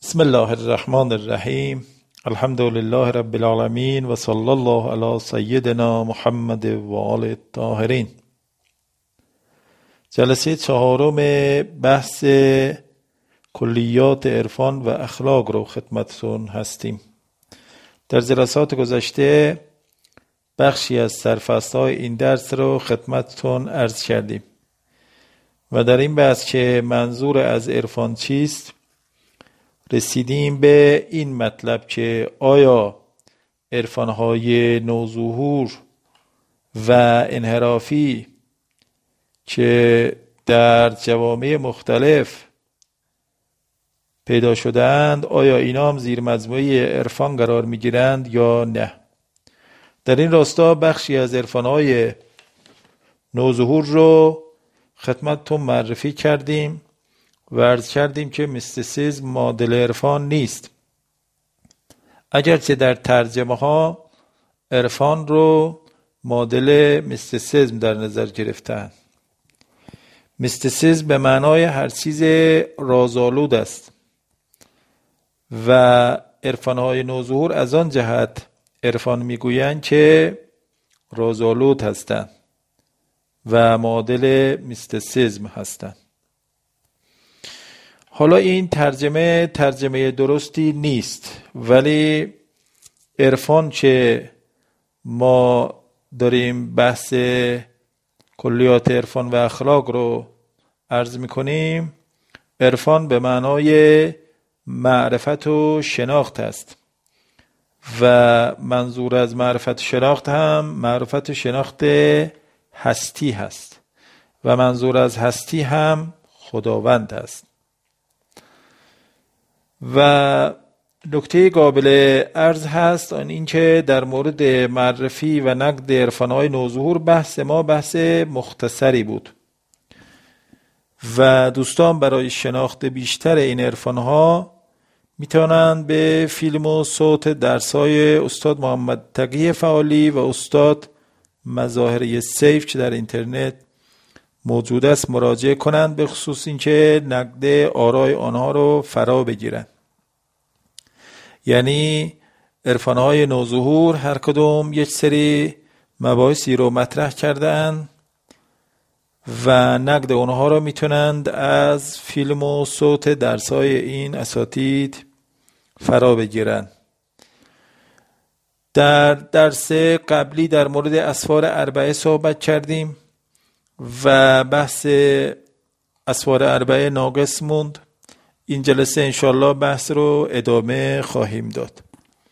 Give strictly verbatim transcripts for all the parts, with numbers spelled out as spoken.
بسم الله الرحمن الرحیم. الحمد لله رب العالمین و صلی الله علی سیدنا محمد و آل الطاهرین. جلسه چهارم بحث کلیات عرفان و اخلاق رو خدمتتون هستیم. در جلسات گذشته بخشی از سرفصل‌های این درس رو خدمتتون عرض کردیم و در این بحث که منظور از عرفان چیست رسیدیم به این مطلب که آیا عرفان‌های نوظهور و انحرافی که در جوامع مختلف پیدا شدند آیا اینا هم زیر مجموعه عرفان قرار میگیرند یا نه. در این راستا بخشی از عرفان‌های نوظهور رو خدمتتون معرفی کردیم و عرض کردیم که میستیسیزم معادل عرفان نیست، اگرچه در ترجمه ها عرفان رو معادل میستیسیزم در نظر گرفتن. میستیسیزم به معنای هر چیز رازآلود است و عرفان‌های نوظهور از آن جهت عرفان میگویند که رازآلود هستند و معادل میستیسیزم هستند. حالا این ترجمه ترجمه درستی نیست، ولی عرفان که ما داریم بحث کلیات عرفان و اخلاق رو عرض میکنیم، عرفان به معنای معرفت و شناخت است و منظور از معرفت و شناخت هم معرفت و شناخت هستی هست و منظور از هستی هم خداوند است. و نکته قابل عرض هست آن این که در مورد معرفی و نقد عرفان‌های نوظهور بحث ما بحث مختصری بود و دوستان برای شناخت بیشتر این عرفان‌ها میتونن به فیلم و صوت درس‌های استاد محمد تقی فعالی و استاد مظاهره سیف که در اینترنت موجود است مراجعه کنند، به خصوص اینکه نقد آرای آنها رو فرا بگیرن. یعنی عرفان‌های نوظهور هر کدوم یک سری مباحثی رو مطرح کردن و نقد اونها رو میتونند از فیلم و صوت درس‌های این اساتید فرا بگیرن. در درس قبلی در مورد اسفار اربعه صحبت کردیم و بحث اسفار اربعه ناقص موند. این جلسه انشالله بحث رو ادامه خواهیم داد.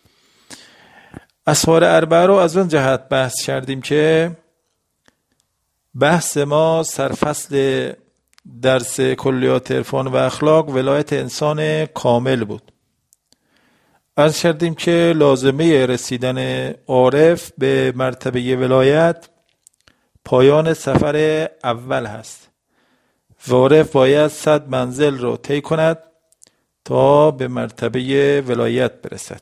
اسفار اربعه رو از اون جهت بحث کردیم که بحث ما سرفصل درس کلیات عرفان و اخلاق ولایت انسان کامل بود. عرض کردیم که لازمه رسیدن عارف به مرتبه ولایت پایان سفر اول هست و عارف باید صد منزل رو طی کند تا به مرتبه ولایت برسد.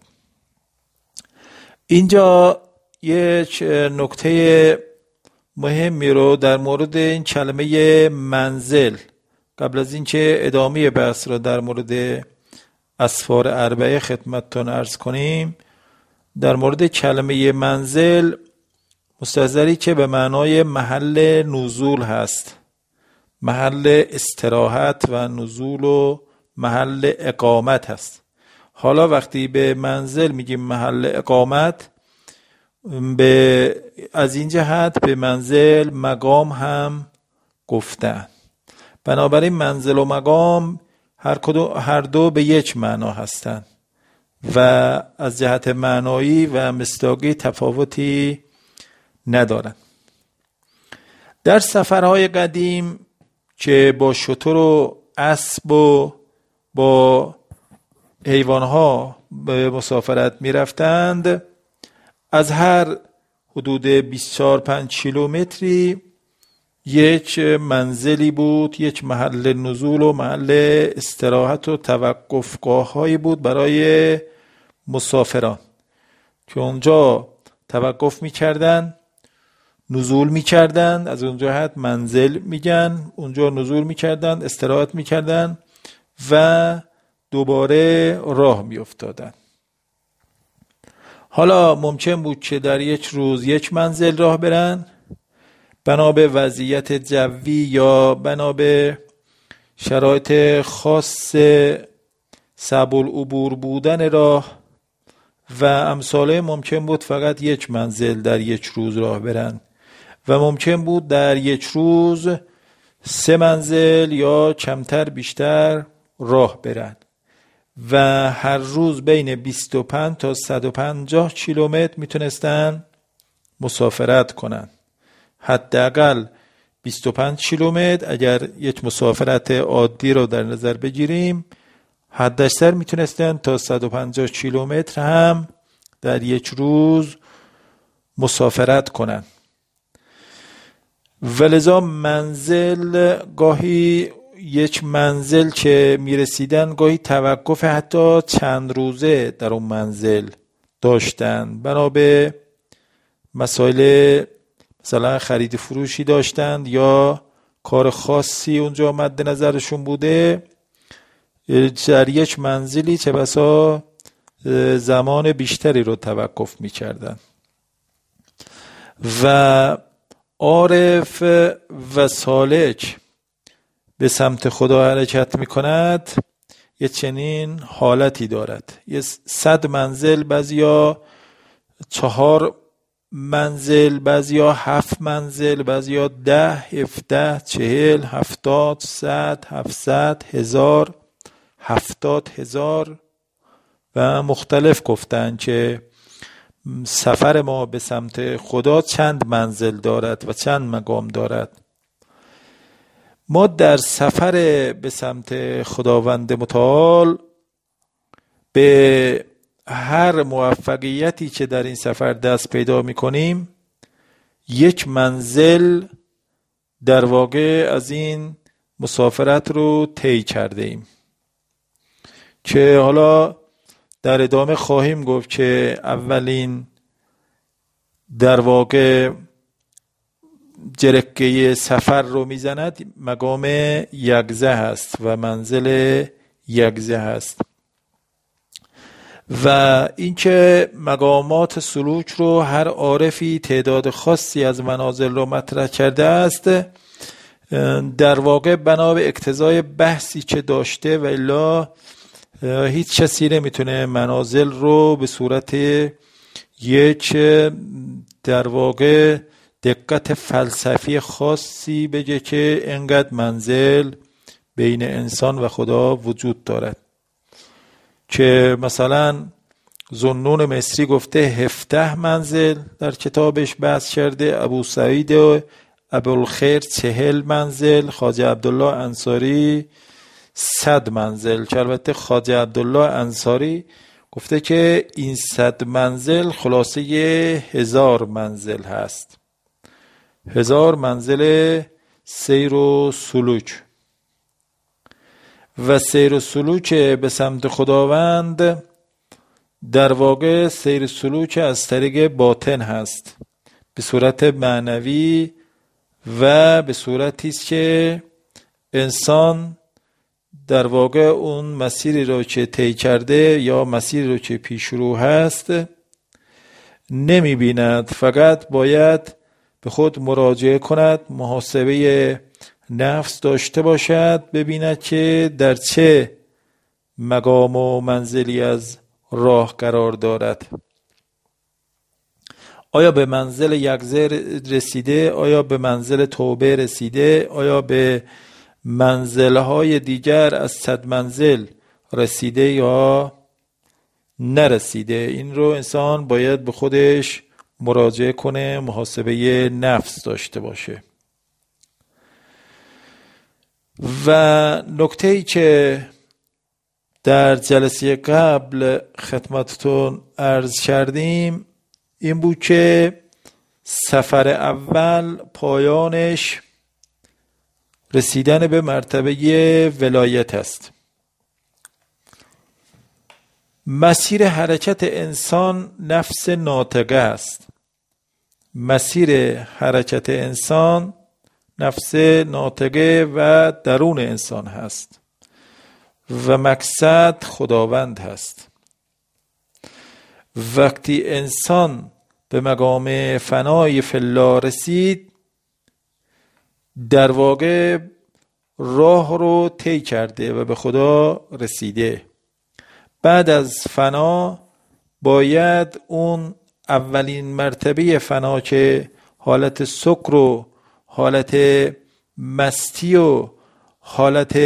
اینجا یک نکته مهمی رو در مورد این کلمه منزل قبل از اینکه ادامه بحث رو در مورد اسفار اربعه خدمتتون عرض کنیم، در مورد کلمه منزل مستظری که به معنای محل نزول هست، محل استراحت و نزول و محل اقامت هست. حالا وقتی به منزل میگیم محل اقامت، به از این جهت به منزل مقام هم گفتن. بنابراین منزل و مقام هر کدو هر دو به یک معنا هستند و از جهت معنایی و مصداقی تفاوتی ندارن. در سفرهای قدیم که با شتر و اسب و با حیوانها به مسافرت می رفتند، از هر حدود بیست و چهار پنج کیلومتری یک منزلی بود، یک محل نزول و محل استراحت و توقفگاه هایی بود برای مسافران که اونجا توقف می کردن، نزول می کردن، از اونجا جهت منزل میگن، اونجا نزول می کردن، استراحت می کردن و دوباره راه می افتادن. حالا ممکن بود که در یک روز یک منزل راه برن، بنا به وضعیت جوی یا بنا به شرایط خاص صعب العبور بودن راه و امثاله، ممکن بود فقط یک منزل در یک روز راه برن و ممکن بود در یک روز سه منزل یا کمتر بیشتر راه برن و هر روز بین بیست و پنج تا صد و پنجاه کیلومتر میتونستن مسافرت کنن. حداقل بیست و پنج کیلومتر اگر یک مسافرت عادی رو در نظر بگیریم، حداکثر میتونستن تا صد و پنجاه کیلومتر هم در یک روز مسافرت کنن. ولذا منزل گاهی یک منزل که میرسیدن گاهی توقف حتی چند روزه در اون منزل داشتن، بنا به مسائل مثلا خرید فروشی داشتند یا کار خاصی اونجا مد نظرشون بوده، در یک منزلی چه بسا زمان بیشتری رو توقف میکردن. و عارف و سالک به سمت خدا حرکت میکند، یه چنین حالتی دارد. یه صد منزل، بعضیا چهار منزل، بعضیا هفت منزل، بعضیا ده، هفده، چهل، هفتاد، صد، هفتصد، هزار، هفتاد هزار و مختلف گفتن که سفر ما به سمت خدا چند منزل دارد و چند مقام دارد. ما در سفر به سمت خداوند متعال به هر موفقیتی که در این سفر دست پیدا می کنیم، یک منزل در واقع از این مسافرت رو طی کرده ایم که حالا در ادامه خواهیم گفت که اولین در واقع جرقه سفر رو میزند مقام یگزه هست و منزل یگزه هست. و اینکه مقامات سلوک رو هر عارفی تعداد خاصی از منازل رو مطرح کرده است، در واقع بنا به اقتضای بحثی که داشته و الا هیچ کسی نمیتونه منازل رو به صورت یک در واقع دقت فلسفی خاصی بگه که انقدر منزل بین انسان و خدا وجود دارد. که مثلا ذوالنون مصری گفته هفده منزل در کتابش بحث کرده، ابو سعید و ابوالخیر چهل منزل، خواجه عبدالله انصاری صد منزل. که البته خواجه عبدالله انصاری گفته که این صد منزل خلاصه هزار منزل هست، هزار منزل سیر و سلوک. و سیر و سلوک به سمت خداوند در واقع سیر سلوک از طریق باطن هست، به صورت معنوی و به صورتی است که انسان در واقع اون مسیری رو که طی کرده یا مسیری رو که پیش رو هست نمی بیند، فقط باید به خود مراجعه کند، محاسبه نفس داشته باشد، ببیند که در چه مقام و منزلی از راه قرار دارد. آیا به منزل یگزه رسیده؟ آیا به منزل توبه رسیده؟ آیا به منزلهای دیگر از صد منزل رسیده یا نرسیده؟ این رو انسان باید به خودش مراجعه کنه، محاسبه نفس داشته باشه. و نکته ای که در جلسه قبل خدمتتون عرض کردیم این بود که سفر اول پایانش رسیدن به مرتبه ولایت است. مسیر حرکت انسان نفس ناطقه است. مسیر حرکت انسان نفس ناطقه و درون انسان هست و مقصد خداوند هست. وقتی انسان به مقام فنای فی الله رسید، در واقع راه رو طی کرده و به خدا رسیده. بعد از فنا باید اون اولین مرتبه فنا که حالت سکر و حالت مستی و حالت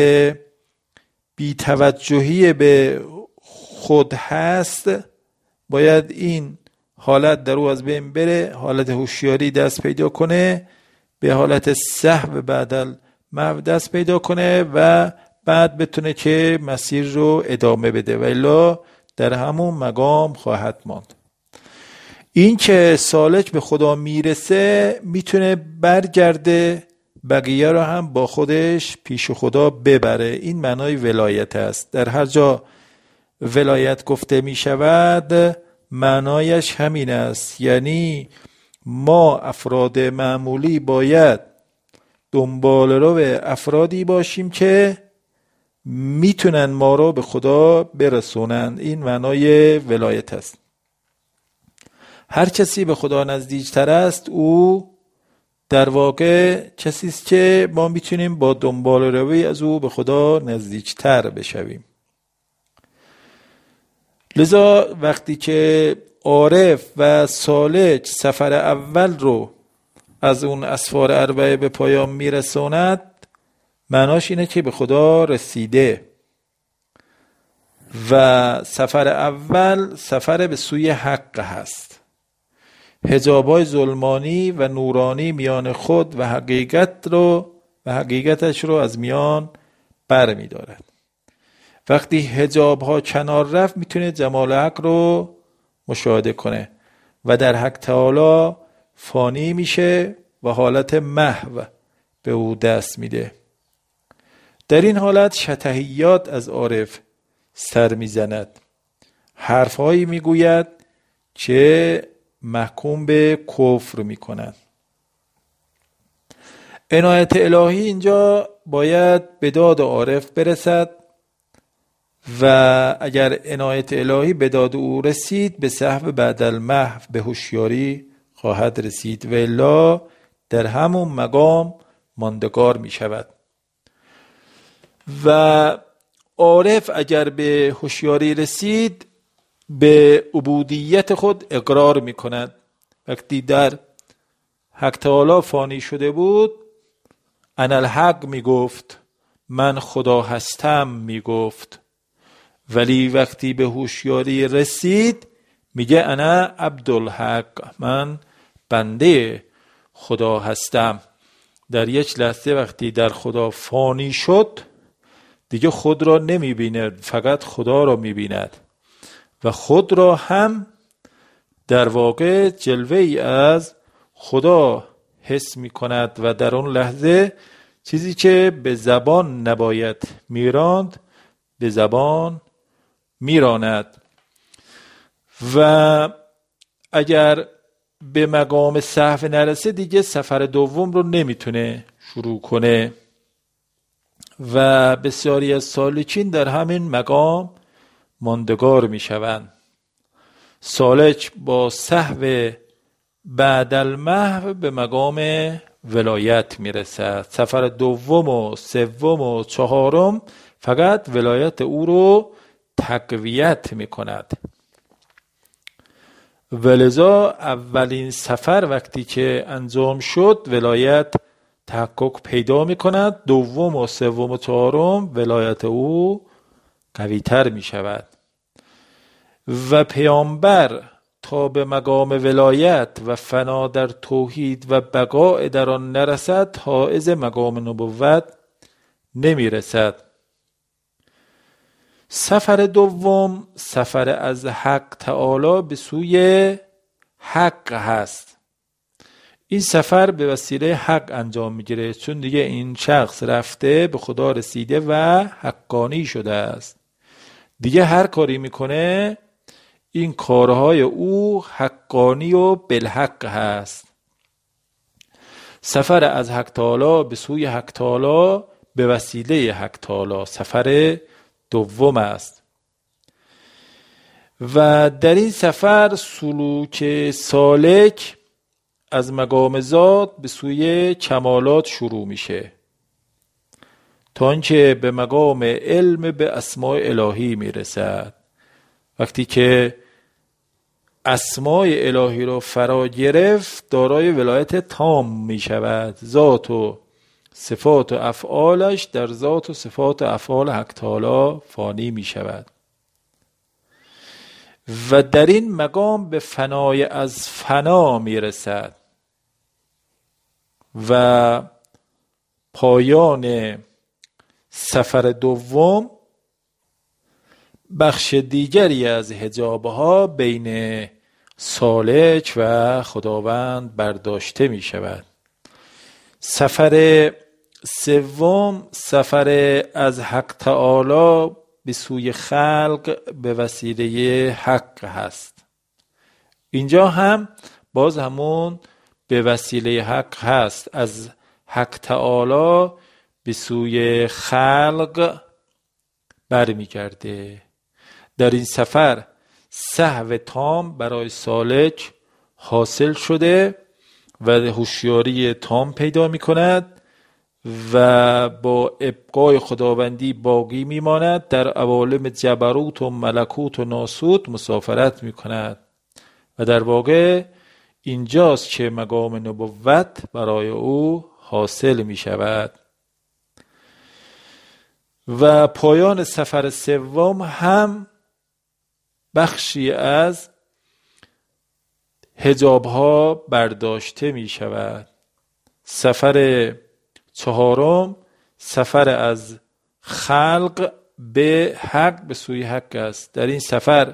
بی‌توجهی به خود هست، باید این حالت در او از بین بره، حالت هوشیاری دست پیدا کنه، به حالت سهو بعد المحو دست پیدا کنه و بعد بتونه که مسیر رو ادامه بده و الا در همون مقام خواهد ماند. این که سالک به خدا میرسه میتونه برگرده بقیه رو هم با خودش پیش خدا ببره. این معنای ولایت است. در هر جا ولایت گفته می شود معنایش همین است، یعنی ما افراد معمولی باید دنبال رو افرادی باشیم که میتونن ما رو به خدا برسونن. این معنای ولایت است. هر کسی به خدا نزدیکتر است او در واقع کسی است که ما میتونیم با دنبال روی از او به خدا نزدیکتر بشویم. لذا وقتی که عارف و سالک سفر اول رو از اون اسفار اربعه به پایان میرسوند، معناش اینه که به خدا رسیده و سفر اول سفر به سوی حق هست. حجابای ظلمانی و نورانی میان خود و حقیقت رو و حقیقتش رو از میان بر می دارد. وقتی حجاب ها کنار رفت میتونه جمال حق رو مشاهده کنه و در حق تعالی فانی میشه و حالت محو به او دست میده. در این حالت شطحیات از عارف سر میزند، حرفهایی میگوید که محکوم به کفر میکنند. عنایت الهی اینجا باید به داد عارف برسد و اگر عنایت الهی به داد او رسید به سهو بعد المحو به هوشیاری خواهد رسید و الا در همون مقام ماندگار می شود. و عارف اگر به هوشیاری رسید به عبودیت خود اقرار می کند. وقتی در حق تعالی فانی شده بود انا الحق می گفت، من خدا هستم می گفت، ولی وقتی به هوشیاری رسید میگه انا عبدالحق، من بنده خدا هستم. در یک لحظه وقتی در خدا فانی شد دیگه خود را نمیبیند، فقط خدا را میبیند و خود را هم در واقع جلوه ای از خدا حس میکند و در اون لحظه چیزی که به زبان نباید میراند به زبان میراند. و اگر به مقام سهو نرسه دیگه سفر دوم رو نمیتونه شروع کنه و بسیاری از سالکین در همین مقام ماندگار میشوند. سالک با سهو بعد المحو به مقام ولایت میرسد. سفر دوم و سوم و چهارم فقط ولایت او رو تقویت میکند. ولذا اولین سفر وقتی که انجام شد ولایت تحقق پیدا میکند، دوم و سوم و چهارم ولایت او قویتر میشود و پیامبر تا به مقام ولایت و فنا در توحید و بقاء در آن نرسد حائز مقام نبوت نمیرسد. سفر دوم سفر از حق تعالی به سوی حق هست. این سفر به وسیله حق انجام میگیره، چون دیگه این شخص رفته به خدا رسیده و حقانی شده است. دیگه هر کاری میکنه این کارهای او حقانی و بالحق هست. سفر از حق تعالی به سوی حق تعالی به وسیله حق تعالی سفر دوم است. و در این سفر سلوک سالک از مقام ذات به سوی کمالات شروع میشه تا اینکه به مقام علم به اسماء الهی میرسد. وقتی که اسماء الهی رو فرا گرفت دارای ولایت تام میشود. ذات و صفات و افعالش در ذات و صفات و افعال حق تعالی فانی میشود و در این مقام به فنای از فنا میرسد و پایان سفر دوم بخش دیگری از حجابها بین سالک و خداوند برداشته می شود. سفر سوم سفر از حق تعالی به سوی خلق به وسیله حق هست. اینجا هم باز همون به وسیله حق هست، از حق تعالی به سوی خلق برمیگرده. در این سفر سهو تام برای سالک حاصل شده و هوشیاری تام پیدا می کند و با ابقای خداوندی باقی می ماند. در عوالم جبروت و ملکوت و ناسوت مسافرت می کند و در واقع اینجاست که مقام نبوت برای او حاصل می شود. و پایان سفر سوم هم بخشی از حجابها برداشته می شود. سفر چهارم سفر از خلق به حق به سوی حق است. در این سفر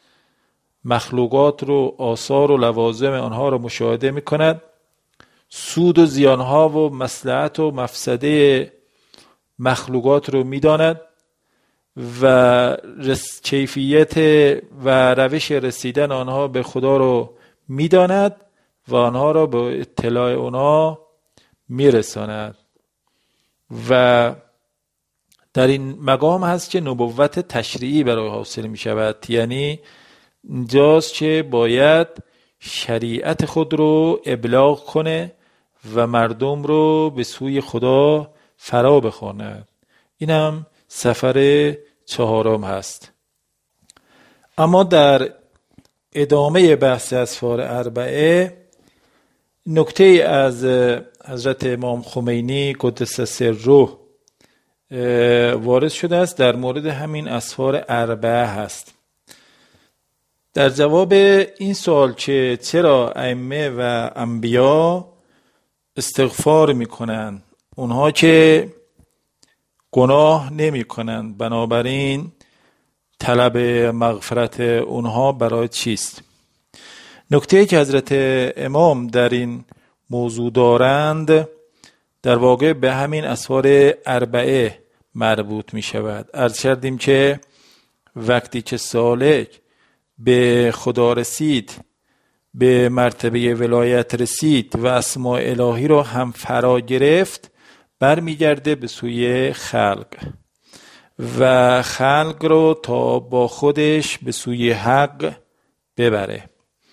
مخلوقات رو، آثار و لوازم آنها رو مشاهده می کند. سود و زیانها و مصلحت و مفسده مخلوقات رو می داند و رس... کیفیت و روش رسیدن آنها به خدا رو می داند و آنها را به اطلاع آنها می رساند. و در این مقام هست که نبوت تشریعی برای حاصل می شود. یعنی اینجاست که باید شریعت خود رو ابلاغ کنه و مردم رو به سوی خدا فرا بخواند. این هم سفر چهارم هست. اما در ادامه بحث اسفار اربعه نکته از حضرت امام خمینی قدس سره وارد شده است در مورد همین اسفار اربعه هست. در جواب این سوال که چرا ائمه و انبیا استغفار میکنن اونها که گناه نمی کنند، بنابراین طلب مغفرت اونها برای چیست؟ نکته که حضرت امام در این موضوع دارند در واقع به همین اسفار اربعه مربوط می شود. عرض کردیم که وقتی که سالک به خدا رسید، به مرتبه ولایت رسید و اسماء الهی رو هم فرا گرفت، برمیگرده به سوی خلق و خلق رو تا با خودش به سوی حق ببره.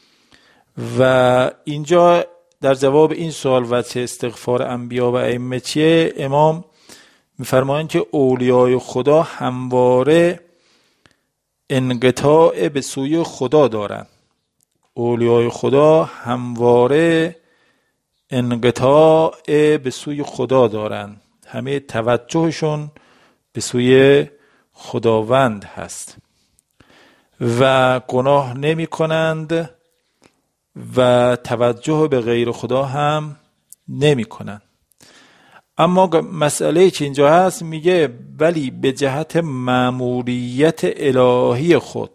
و اینجا در جواب این سوال و چه استغفار انبیا و ائمه چیه، امام میفرمایند که اولیای خدا همواره انقطاع به سوی خدا دارن. اولیای خدا همواره انقطاع به سوی خدا دارن. همه توجهشون به سوی خداوند هست و گناه نمی کنند و توجه به غیر خدا هم نمی کنند. اما مسئله که اینجا هست میگه ولی به جهت مأموریت الهی خود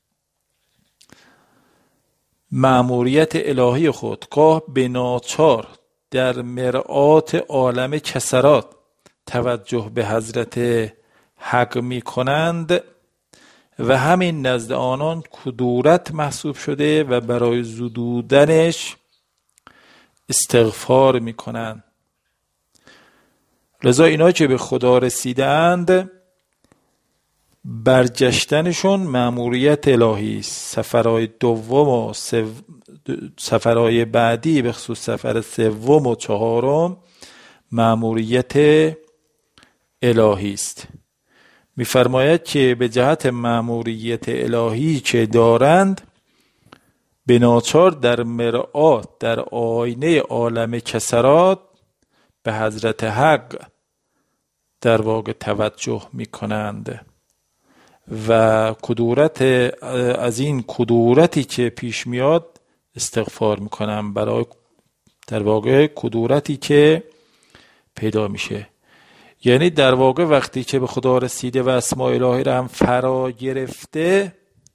مأموریت الهی خود گاه به ناچار در مرآت عالم کسرات توجه به حضرت حق می کنند و همین نزد آنان کدورت محسوب شده و برای زدودنش استغفار می کنند. لذا اینا که به خدا رسیدند برگشتنشون مأموریت الهی است. سفرهای دوم و سو... سفرهای بعدی به خصوص سفر سوم و چهارم مأموریت الهی است. می‌فرماید که به جهت مأموریت الهی که دارند به ناچار در مرآت در آینه عالم کسرات به حضرت حق در واقع توجه می‌کنند و کدورت از این کدورتی که پیش میاد استغفار میکنم برای در واقع کدورتی که پیدا میشه. یعنی در واقع وقتی که به خدا رسیده و اسماء الهی را هم فرا گرفته،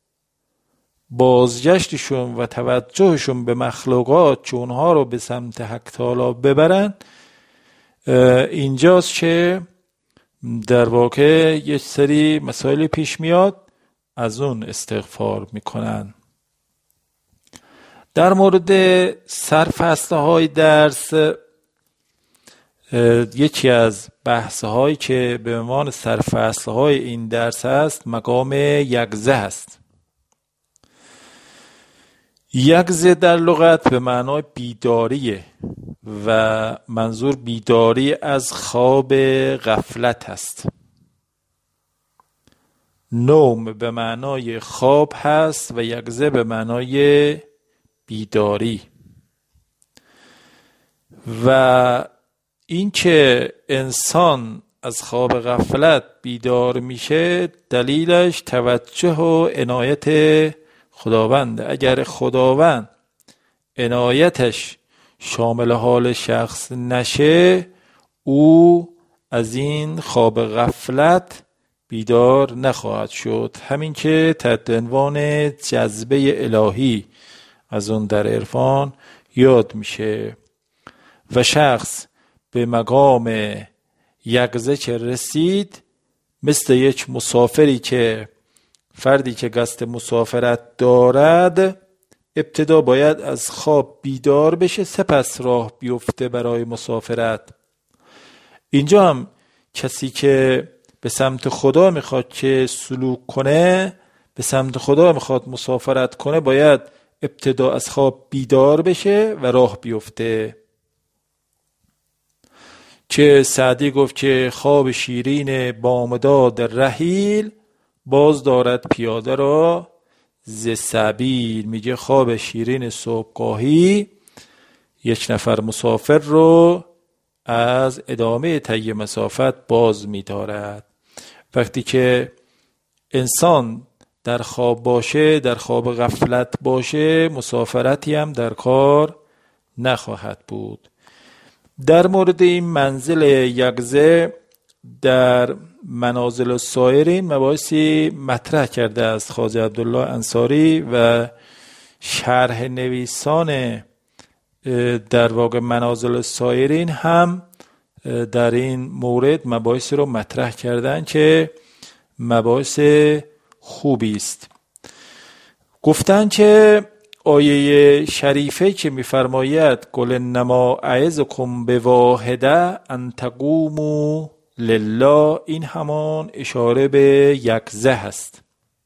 بازگشتشون و توجهشون به مخلوقات که اونها رو به سمت حق تعالی ببرن، اینجاست که در واقع یک سری مسائل پیش میاد، از اون استغفار میکنن. در مورد سرفصل های درس، یکی از بحث هایی که به عنوان سرفصل های این درس هست مقام یقظه هست. یقظه در لغت به معنای بیداریه و منظور بیداری از خواب غفلت هست. نوم به معنای خواب هست و یقظه به معنای بیداری. و این که انسان از خواب غفلت بیدار میشه دلیلش توجه و عنایت خداونده. اگر خداوند عنایتش شامل حال شخص نشه، او از این خواب غفلت بیدار نخواهد شد. همین که تحت عنوان جذبه الهی از اون در عرفان یاد میشه و شخص به مقام یقظه که رسید، مثل یک مسافری که فردی که قصد مسافرت دارد ابتدا باید از خواب بیدار بشه، سپس راه بیفته برای مسافرت. اینجا هم کسی که به سمت خدا میخواد که سلوک کنه، به سمت خدا میخواد مسافرت کنه، باید ابتدا از خواب بیدار بشه و راه بیفته. که سعدی گفت که خواب شیرین بامداد رحیل باز دارد پیاده را ز سبیل. میگه خواب شیرین صبحگاهی یک نفر مسافر رو از ادامه طی مسافت باز می‌دارد. وقتی که انسان در خواب باشه، در خواب غفلت باشه، مسافرتی هم در کار نخواهد بود. در مورد این منزل یقظه در منازل السایرین مباحثی مطرح کرده است خواجه عبدالله انصاری و شرح نویسان در واقع منازل السایرین هم در این مورد مباحث رو مطرح کردن که مباحث خوبی است. گفتن که آیه شریفه که می‌فرماید قل انما اعظکم بواحده ان تقوموا لله، این همان اشاره به یقظه هست.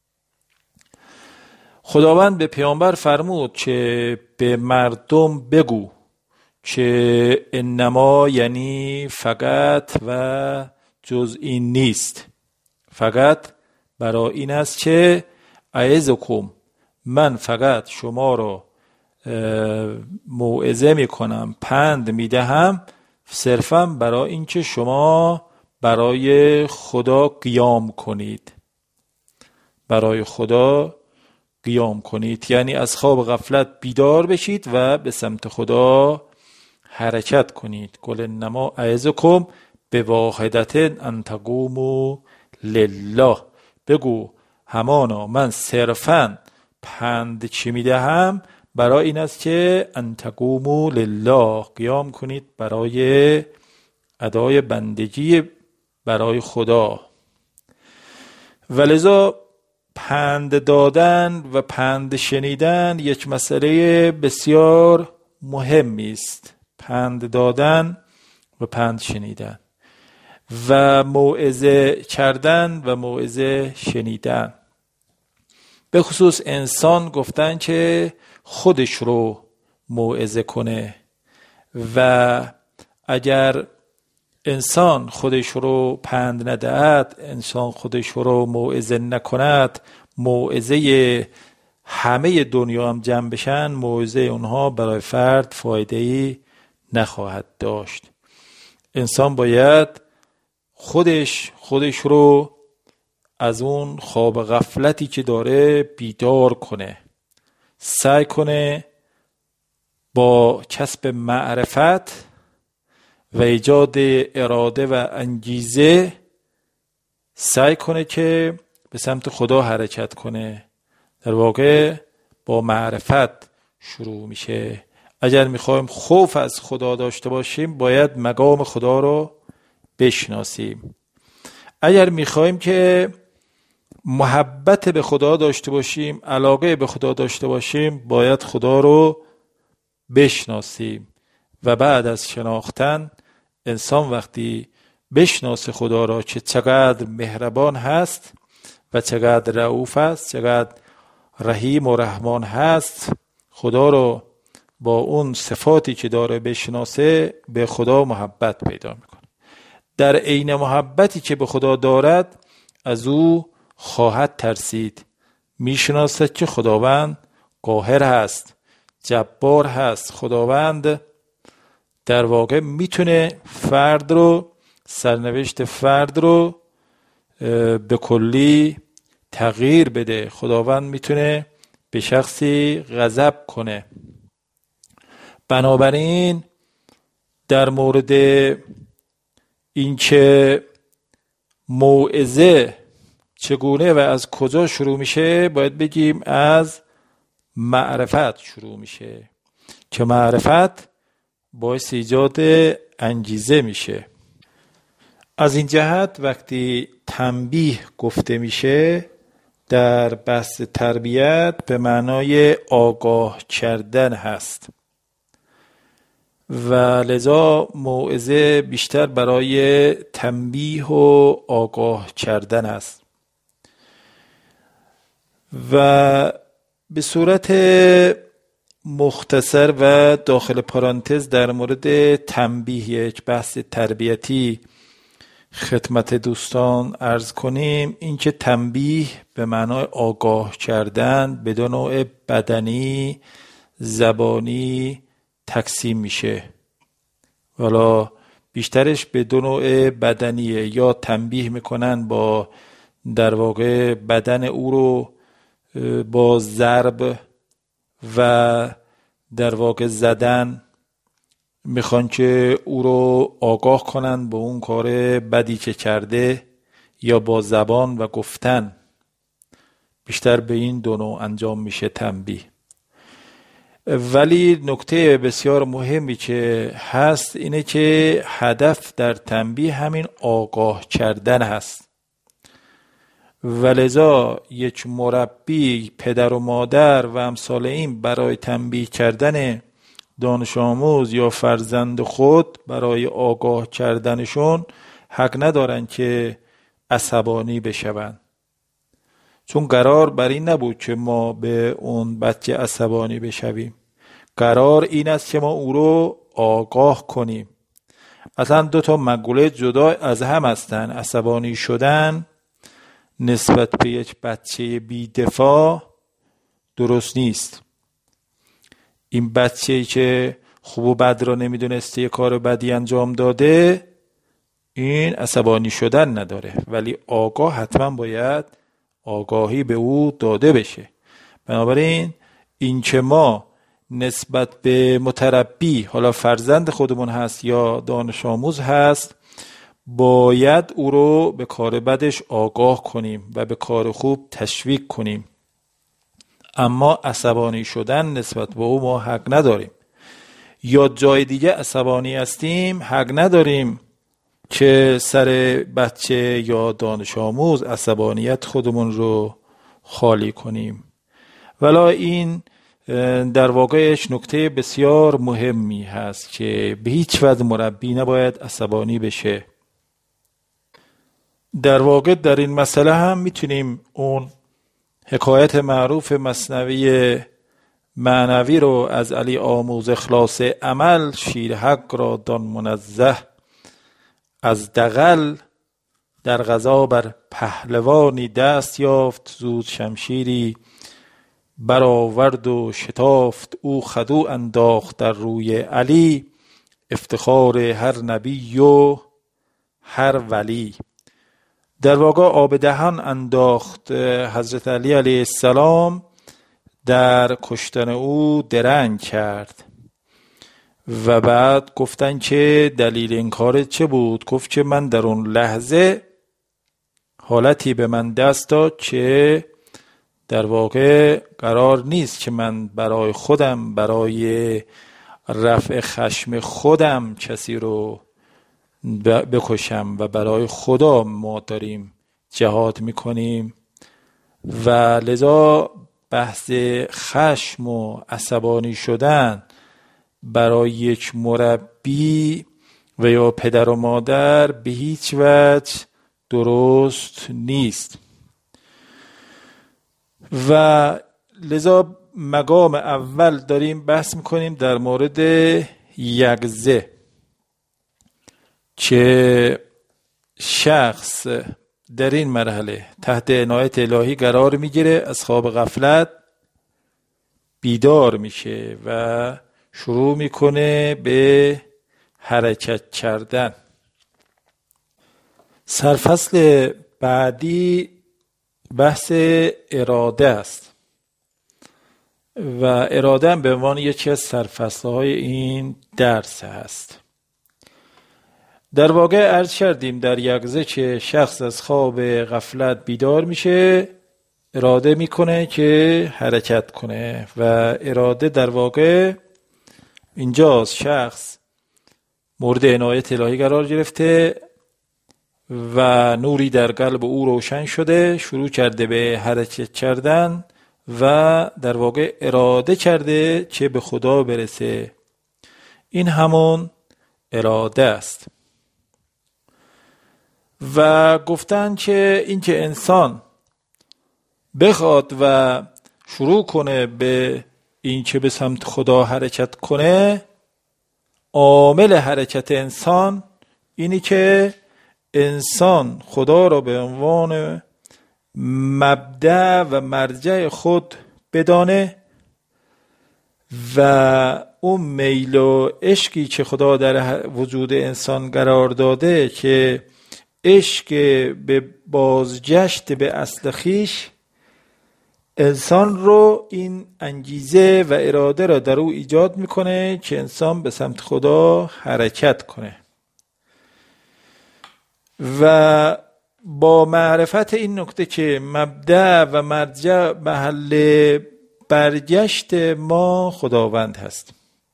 خداوند به پیامبر فرمود که به مردم بگو که انما یعنی فقط و جز این نیست، فقط برای این است که اعظکم، من فقط شما را موعظه میکنم، پند میدهم، صرفا برای اینکه شما برای خدا قیام کنید، برای خدا قیام کنید، یعنی از خواب غفلت بیدار بشید و به سمت خدا حرکت کنید. قل انما اعظکم بواحدة ان تقوموا لله، بگو همانا من صرفا پند چی میدهم برای این است که ان تقوموا لله، قیام کنید برای ادای بندگی برای خدا. ولذا پند دادن و پند شنیدن یک مسئله بسیار مهمی است. پند دادن و پند شنیدن. و موعظه کردن و موعظه شنیدن. به خصوص انسان گفتن که خودش رو موعظه کنه و اگر انسان خودش رو پند ندهد، انسان خودش رو موعظه نکند، موعظه همه دنیا هم جمع بشن، موعظه اونها برای فرد فایده‌ای نخواهد داشت. انسان باید خودش خودش رو از اون خواب غفلتی که داره بیدار کنه، سعی کنه با کسب معرفت و ایجاد اراده و انگیزه سعی کنه که به سمت خدا حرکت کنه. در واقع با معرفت شروع میشه. اگر میخوایم خوف از خدا داشته باشیم باید مقام خدا رو بشناسیم. اگر میخوایم که محبت به خدا داشته باشیم، علاقه به خدا داشته باشیم، باید خدا رو بشناسیم و بعد از شناختن انسان وقتی بشناسه خدا را که چقدر مهربان هست و چقدر رؤوف است، چقدر رحیم و رحمان هست، خدا رو با اون صفاتی که داره بشناسه، به خدا محبت پیدا میکنه. در عین محبتی که به خدا دارد از او خواهد ترسید. میشناسد که خداوند قاهر هست، جبار هست. خداوند در واقع میتونه فرد رو، سرنوشت فرد رو به کلی تغییر بده. خداوند میتونه به شخصی غضب کنه. بنابراین در مورد اینکه موعظه چگونه و از کجا شروع میشه، باید بگیم از معرفت شروع میشه که معرفت باعث ایجاد انگیزه میشه. از این جهت وقتی تنبیه گفته میشه در بحث تربیت به معنای آگاه کردن هست و لذا موعظه بیشتر برای تنبیه و آگاه کردن است. و به صورت مختصر و داخل پرانتز در مورد تنبیه، یک بحث تربیتی خدمت دوستان عرض کنیم. اینکه تنبیه به معنای آگاه کردن به دو نوع بدنی زبانی تقسیم میشه. والا بیشترش به دو نوع بدنیه، یا تنبیه میکنن با در واقع بدن او رو با ضرب و در واقع زدن، میخوان که او رو آگاه کنن به اون کار بدی که کرده، یا با زبان و گفتن. بیشتر به این دو نوع انجام میشه تنبیه. ولی نکته بسیار مهمی که هست اینه که هدف در تنبیه همین آگاه کردن هست. ولذا یک مربی، پدر و مادر و امثال این برای تنبیه کردن دانش آموز یا فرزند خود، برای آگاه کردنشون حق ندارن که عصبانی بشوند، چون قرار بر این نبود که ما به اون بچه عصبانی بشویم. قرار این است که ما او رو آگاه کنیم. اصلا دو تا مقوله جدا از هم هستن. عصبانی شدن نسبت به یک بچه بی‌دفاع درست نیست. این بچه‌ای که خوب و بد را نمیدونسته، یک کار بدی انجام داده، این عصبانی شدن نداره، ولی آگاه حتما باید آگاهی به او داده بشه. بنابراین این که ما نسبت به متربی، حالا فرزند خودمون هست یا دانش آموز هست، باید او رو به کار بدش آگاه کنیم و به کار خوب تشویق کنیم. اما عصبانی شدن نسبت به او ما حق نداریم. یا جای دیگه عصبانی هستیم، حق نداریم که سر بچه یا دانش آموز عصبانیت خودمون رو خالی کنیم. ولی این در واقعش نکته بسیار مهمی هست که به هیچ وجه مربی نباید عصبانی بشه. در واقع در این مسئله هم میتونیم اون حکایت معروف مثنوی معنوی رو از علی آموز اخلاص عمل، شیر حق را دان منزه از دغل، در غزا بر پهلوانی دست یافت، زود شمشیری برآورد و شتافت، او خدو انداخت در روی علی، افتخار هر نبی و هر ولی. در واقع آب دهان انداخت حضرت علی علیه السلام، در کشتن او درنگ کرد و بعد گفتن که دلیل این کار چه بود؟ گفت که من در اون لحظه حالتی به من دست داد که در واقع قرار نیست که من برای خودم، برای رفع خشم خودم کسی رو بکشم و برای خدا ما داریم جهاد میکنیم و لذا بحث خشم و عصبانی شدن برای یک مربی و یا پدر و مادر به هیچ وجه درست نیست. و لذا مقام اول داریم بحث میکنیم در مورد یگزه، که شخص در این مرحله تحت عنایت الهی قرار میگیره، از خواب غفلت بیدار میشه و شروع میکنه به حرکت کردن. سرفصل بعدی بحث اراده است و اراده هم به عنوان یکی از سرفصل‌های این درس است. در واقع عرض کردیم در یقظه که شخص از خواب غفلت بیدار میشه، اراده میکنه که حرکت کنه و اراده در واقع اینجاست شخص مورد عنایت الهی قرار گرفته و نوری در قلب او روشن شده، شروع کرده به حرکت کردن و در واقع اراده کرده که به خدا برسه. این همون اراده است. و گفتن که این که انسان بخواد و شروع کنه به این که به سمت خدا حرکت کنه، عامل حرکت انسان اینی که انسان خدا را به عنوان مبدأ و مرجع خود بدانه و اون میل و عشقی که خدا در وجود انسان قرار داده که عشق به بازگشت به اصل خویش، انسان رو این انگیزه و اراده را در او ایجاد میکنه که انسان به سمت خدا حرکت کنه. و با معرفت این نکته که مبدأ و مرجع محل برگشت ما خداوند هست،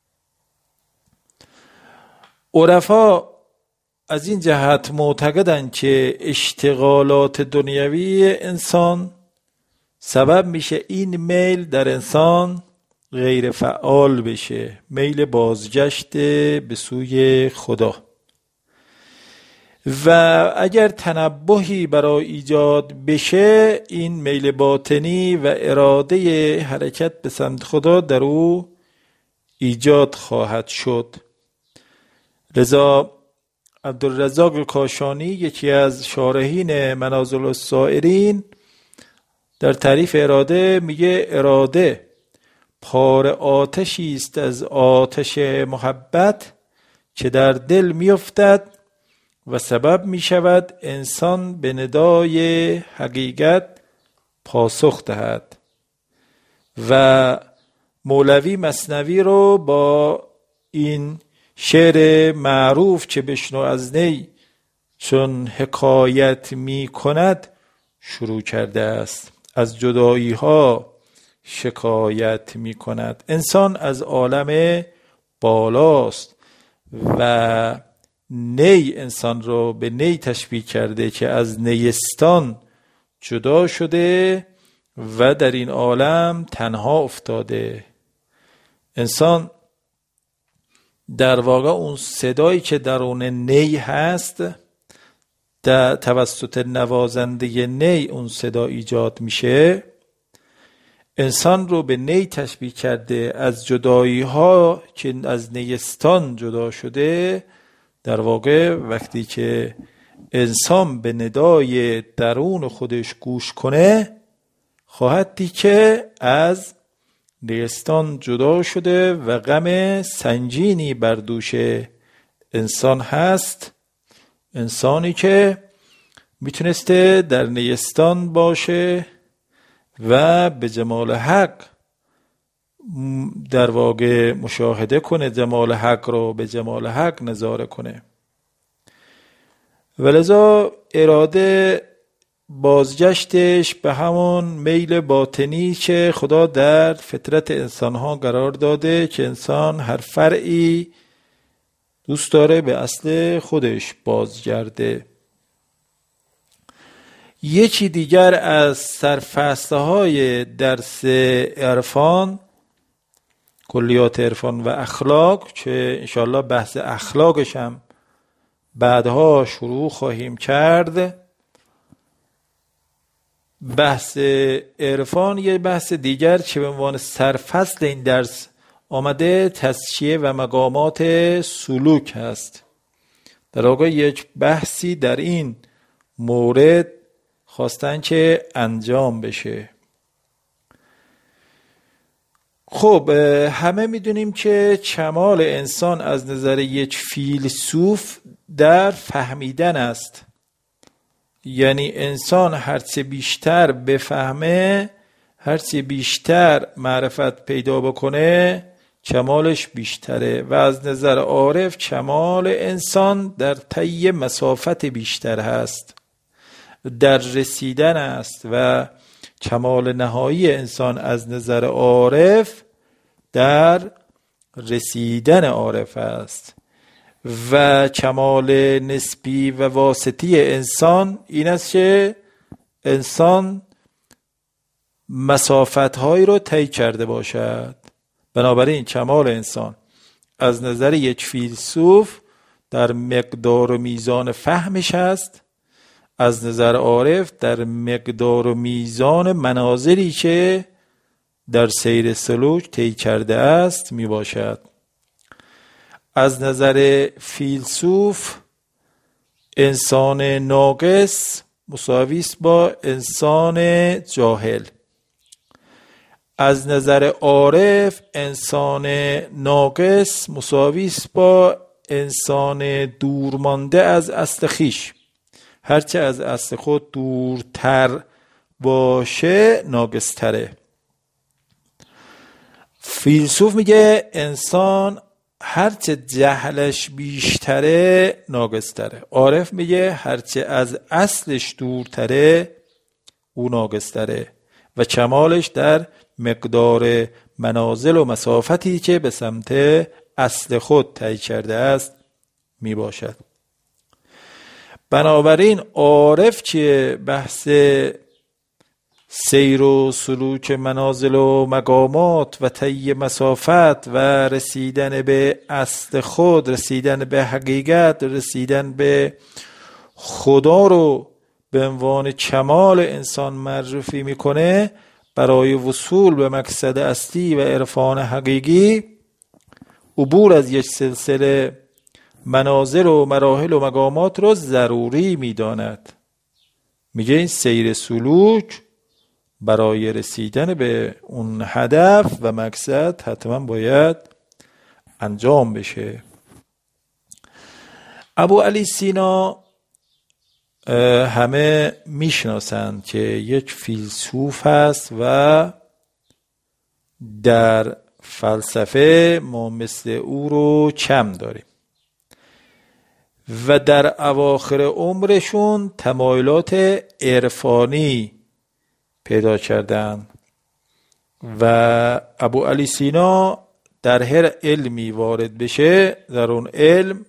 عرفا از این جهت معتقدند که اشتغالات دنیوی انسان سبب میشه این میل در انسان غیر فعال بشه، میل بازگشت به سوی خدا. و اگر تنبهی برای ایجاد بشه، این میل باطنی و اراده حرکت به سمت خدا در او ایجاد خواهد شد. لذا عبدالرزاق کاشانی یکی از شارحین منازل السائرین در تعریف اراده میگه اراده پار آتشی است از آتش محبت که در دل میافتد و سبب می شود انسان به ندای حقیقت پاسخ دهد. و مولوی مثنوی رو با این شعر معروف که بشنو از نی چون حکایت می کند شروع کرده است. از جدایی ها شکایت می کند. انسان از عالم بالاست و نی انسان رو به نی تشبیه کرده که از نیستان جدا شده و در این عالم تنها افتاده. انسان در واقع اون صدایی که درون نی هست در توسط نوازنده نی اون صدا ایجاد میشه، انسان رو به نی تشبیه کرده. از جدایی ها که از نیستان جدا شده، در واقع وقتی که انسان به ندای درون خودش گوش کنه، خواهد دید که از نیستان جدا شده و غم سنگینی بر دوش انسان هست. انسانی که میتونسته در نیستان باشه و به جمال حق در واقع مشاهده کنه، جمال حق رو به جمال حق نظاره کنه. ولذا اراده بازگشتش به همون میل باطنی که خدا در فطرت انسانها قرار داده که انسان هر فرعی دوست داره به اصل خودش بازگرده. یکی دیگر از سرفصله های درس عرفان، کلیات عرفان و اخلاق، که انشاءالله بحث اخلاقش هم بعدها شروع خواهیم کرد. بحث عرفان یه بحث دیگر که به عنوان سرفصل این درس آمده تزکیه و مقامات سلوک هست. در واقع یک بحثی در این مورد خواستن که انجام بشه. خب همه میدونیم که کمال انسان از نظر یک فیلسوف در فهمیدن است. یعنی انسان هرچه بیشتر بفهمه، هرچه بیشتر معرفت پیدا بکنه، کمالش بیشتره. و از نظر عارف کمال انسان در طی مسافت بیشتر هست، در رسیدن است. و کمال نهایی انسان از نظر عارف در رسیدن عارف است. و کمال نسبی و واسطی انسان این است که انسان مسافت‌هایی رو طی کرده باشد. بنابراین کمال انسان از نظر یک فیلسوف در مقدار و میزان فهمش است، از نظر عارف در مقدار و میزان منازلی که در سیر سلوک طی کرده است می باشد. از نظر فیلسوف انسان ناقص مساوی است با انسان جاهل. از نظر عارف انسان ناقص مساوی است با انسان دورمانده از اصل خویش. هرچه از اصل خود دورتر باشه ناقص تره. فیلسوف میگه انسان هرچه جهلش بیشتره ناقص تره. عارف میگه هرچه از اصلش دورتره او ناقص تره و کمالش در مقدار منازل و مسافتی که به سمت اصل خود طی کرده است می باشد. بنابراین عارف که بحث سیر و سلوک منازل و مقامات و طی مسافت و رسیدن به اصل خود، رسیدن به حقیقت، رسیدن به خدا رو به عنوان کمال انسان معرفی میکنه، برای وصول به مقصد اصلی و عرفان حقیقی عبور از یک سلسله منازل و مراحل و مقامات رو ضروری میداند. میگه این سیر سلوک برای رسیدن به اون هدف و مقصد حتما باید انجام بشه. ابو علی سینا همه میشناسند که یک فیلسوف هست و در فلسفه ما مثل او رو کم داریم و در اواخر عمرشون تمایلات عرفانی پیدا کردن و ابو علی سینا در هر علمی وارد بشه در اون علم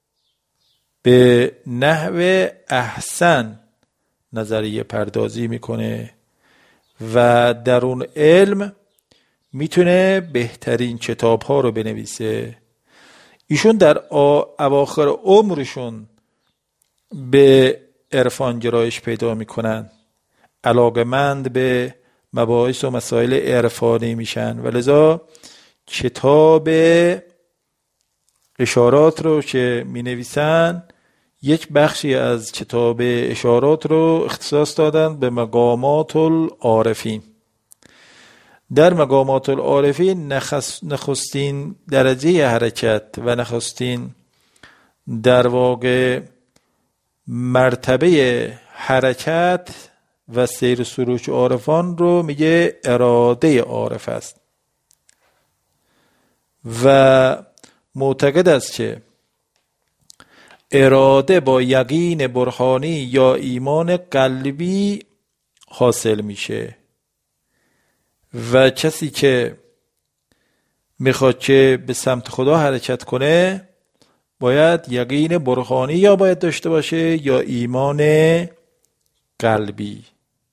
به نحو احسن نظریه پردازی میکنه و در اون علم میتونه بهترین کتاب ها رو بنویسه. ایشون در اواخر عمرشون به عرفان گرایش پیدا میکنن، علاقمند به مباحث و مسائل عرفانی میشن و لذا کتاب اشارات رو که می نویسن یک بخشی از کتاب اشارات رو اختصاص دادن به مقامات العارفین. در مقامات العارفین نخستین درجه حرکت و نخستین در واقع مرتبه حرکت و سیر سلوک عارفان رو میگه اراده عارف است و معتقد است که اراده با یقین برهانی یا ایمان قلبی حاصل میشه و کسی که میخواد که به سمت خدا حرکت کنه باید یقین برهانی یا باید داشته باشه یا ایمان قلبی،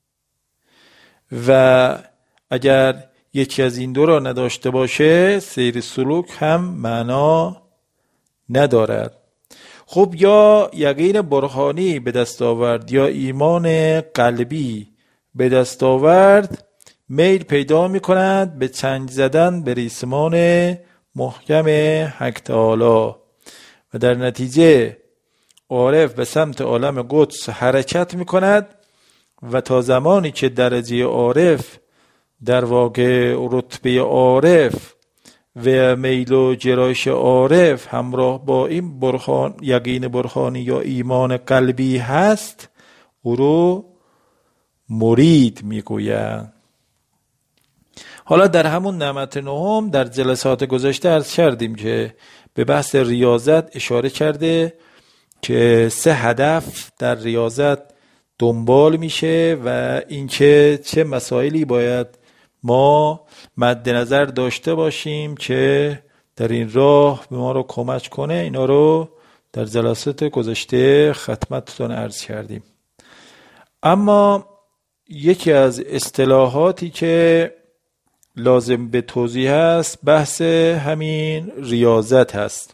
و اگر یکی از این دو را نداشته باشه سیر سلوک هم معنا ندارد. خب یا یقین برهانی به دست آورد یا ایمان قلبی به دست آورد، میل پیدا می کند به چنگ زدن به ریسمان محکم حق تعالی و در نتیجه عارف به سمت عالم قدس حرکت می کند و تا زمانی که درجه عارف در واقع رتبه عارف و میل و جرایش عارف همراه با این برهان یقین برهانی یا ایمان قلبی هست، او رو مرید میگویند. حالا در همون نعمت نهم در جلسات گذشته عرض کردیم که به بحث ریاضت اشاره کرده که سه هدف در ریاضت دنبال میشه و اینکه چه مسائلی باید ما مد نظر داشته باشیم که در این راه به ما رو کمک کنه. اینا رو در جلسات گذشته خدمتتون عرض کردیم. اما یکی از اصطلاحاتی که لازم به توضیح هست بحث همین ریاضت هست.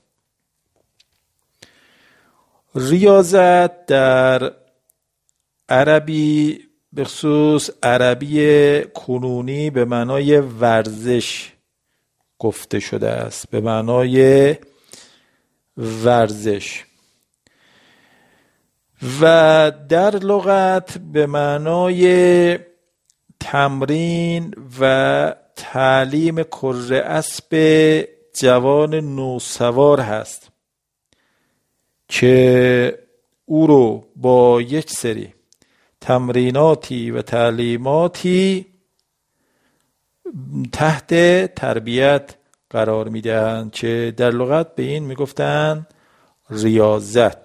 ریاضت در عربی به خصوص عربی کنونی به معنای ورزش گفته شده است، به معنای ورزش، و در لغت به معنای تمرین و تعلیم کر اسب جوان نوسوار هست که او رو با یک سری تمریناتی و تعلیماتی تحت تربیت قرار میدن که در لغت به این میگفتن ریاضت.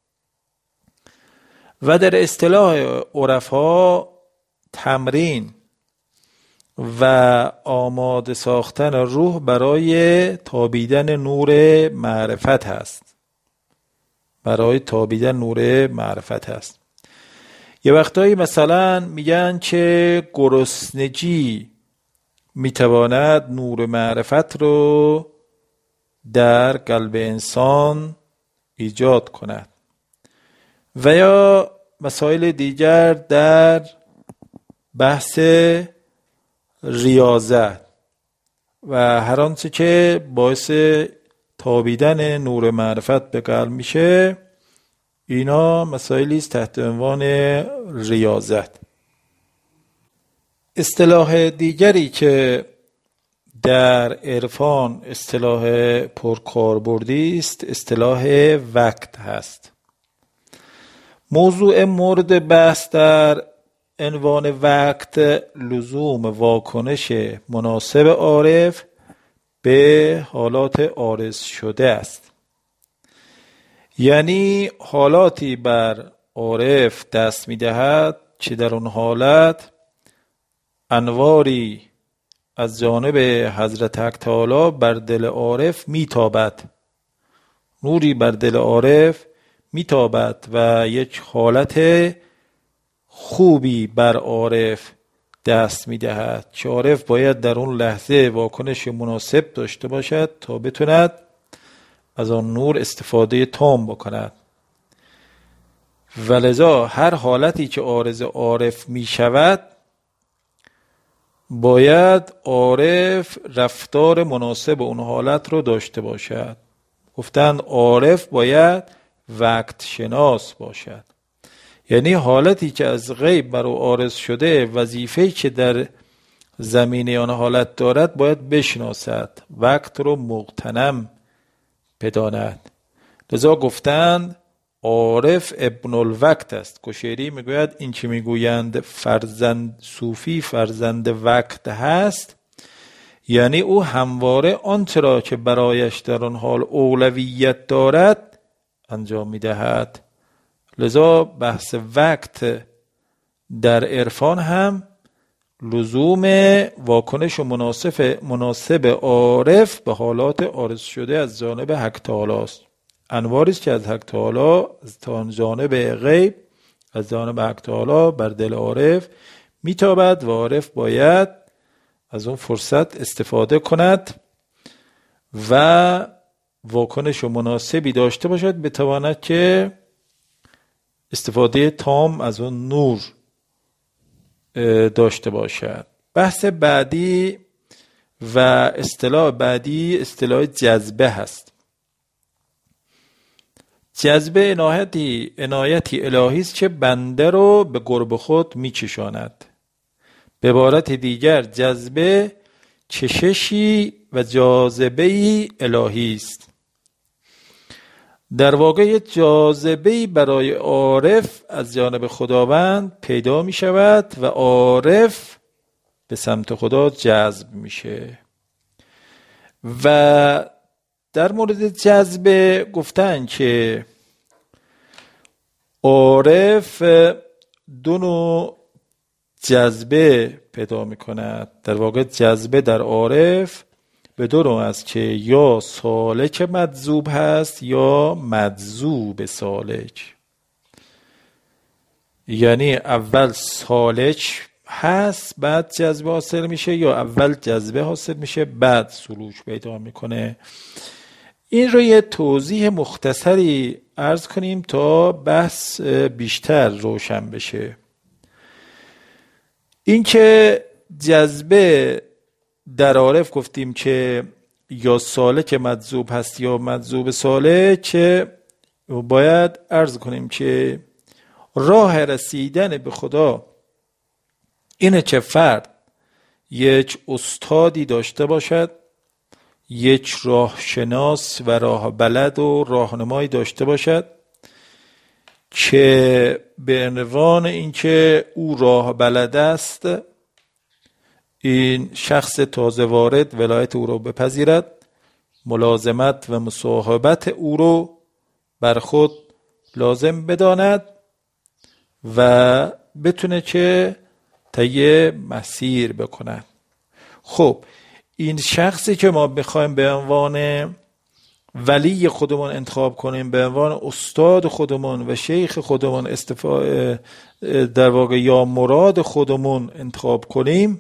و در اصطلاح عرفا تمرین و آماده ساختن روح برای تابیدن نور معرفت هست، برای تابیدن نور معرفت هست. یه وقتایی مثلا میگن که گرسنگی میتواند نور معرفت رو در قلب انسان ایجاد کند، و یا مسائل دیگر در بحث ریاضت و هر آنچه که باعث تابیدن نور معرفت به قلب میشه، اینا مسائلی است تحت عنوان ریاضت. اصطلاح دیگری که در عرفان اصطلاح پرکاربردی است اصطلاح وقت هست. موضوع مورد بحث در عنوان وقت لزوم واکنش مناسب عارف به حالات عارض شده است، یعنی حالاتی بر عارف دست می‌دهد که در اون حالت انواری از جانب حضرت حق تعالی بر دل عارف میتابد، نوری بر دل عارف میتابد و یک حالت خوبی بر عارف دست میدهد که عارف باید در اون لحظه واکنش مناسب داشته باشد تا بتواند از آن نور استفاده تام بکند. ولذا هر حالتی که عارض عارف می شود باید عارف رفتار مناسب اون حالت رو داشته باشد. گفتند عارف باید وقت شناس باشد، یعنی حالتی که از غیب بر او عارض شده، وظیفه‌ای که در زمینه آن حالت دارد باید بشناسد، وقت رو مغتنم بداند. لذا گفتند عارف ابن الوقت است. کوشیری میگوید این که میگویند فرزند صوفی فرزند وقت هست، یعنی او همواره آنچه را که برایش در آن حال اولویت دارد انجام میدهد. لذا بحث وقت در عرفان هم لزوم واکنش مناسب مناسب عارف به حالات عارض شده از جانب حق تعالی است. انواری است که از حق تعالی از جانب غیب از جانب حق تعالی بر دل عارف میتابد و عارف باید از اون فرصت استفاده کند و واکنش مناسبی داشته باشد، بتواند که استفاده تام از اون نور داشته باشد. بحث بعدی و اصطلاح بعدی اصطلاح جذبه هست. جذبه عنایتی عنایتی الهی است که بنده رو به قرب خود میچشاند. به عبارت دیگر جذبه چششی و جاذبه‌ای الهی است. در واقع جاذبه‌ای برای عارف از جانب خداوند پیدا می شود و عارف به سمت خدا جذب میشه. و در مورد جذبه گفتن که عارف دو نوع جذبه پیدا می کند. در واقع جذبه در عارف به دو نوع است که یا سالک مجذوب هست یا مجذوب سالک. یعنی اول سالک هست بعد جذبه حاصل میشه، یا اول جذبه حاصل میشه بعد سلوک پیدا میکنه. این رو یه توضیح مختصری عرض کنیم تا بحث بیشتر روشن بشه. این که جذبه در عارف گفتیم که یا سالک مجذوب هست یا مجذوب سالک، باید عرض کنیم که راه رسیدن به خدا اینه که فرد یک استادی داشته باشد، یک راه شناس و راه بلد و راهنمایی داشته باشد که به عنوان اینکه او راه بلد است این شخص تازه وارد ولایت او رو بپذیرد، ملازمت و مصاحبت او رو بر خود لازم بداند و بتونه که طی مسیر بکند. خب این شخصی که ما بخوایم به عنوان ولی خودمون انتخاب کنیم، به عنوان استاد خودمون و شیخ خودمون استفاده در واقع یا مراد خودمون انتخاب کنیم،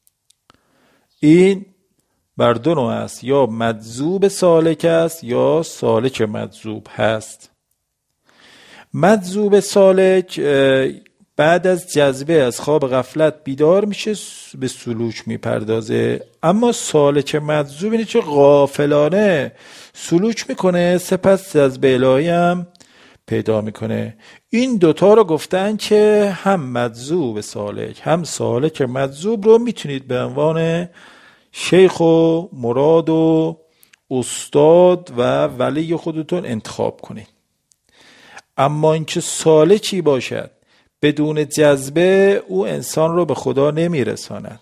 این بر دو نوع است، یا مجذوب سالک است یا سالک مجذوب هست. مجذوب سالک بعد از جذبه از خواب غفلت بیدار میشه، به سلوک میپردازه. اما سالک مجذوب اینه که غافلانه سلوک میکنه، سپس جذبه الهی هم پیدا میکنه. این دوتا رو گفتن که هم مجذوب سالک هم سالک مجذوب رو میتونید به عنوان شیخ و مراد و استاد و ولی خودتون انتخاب کنید. اما اینکه سالکی باشد بدون جذبه، او انسان رو به خدا نمیرساند.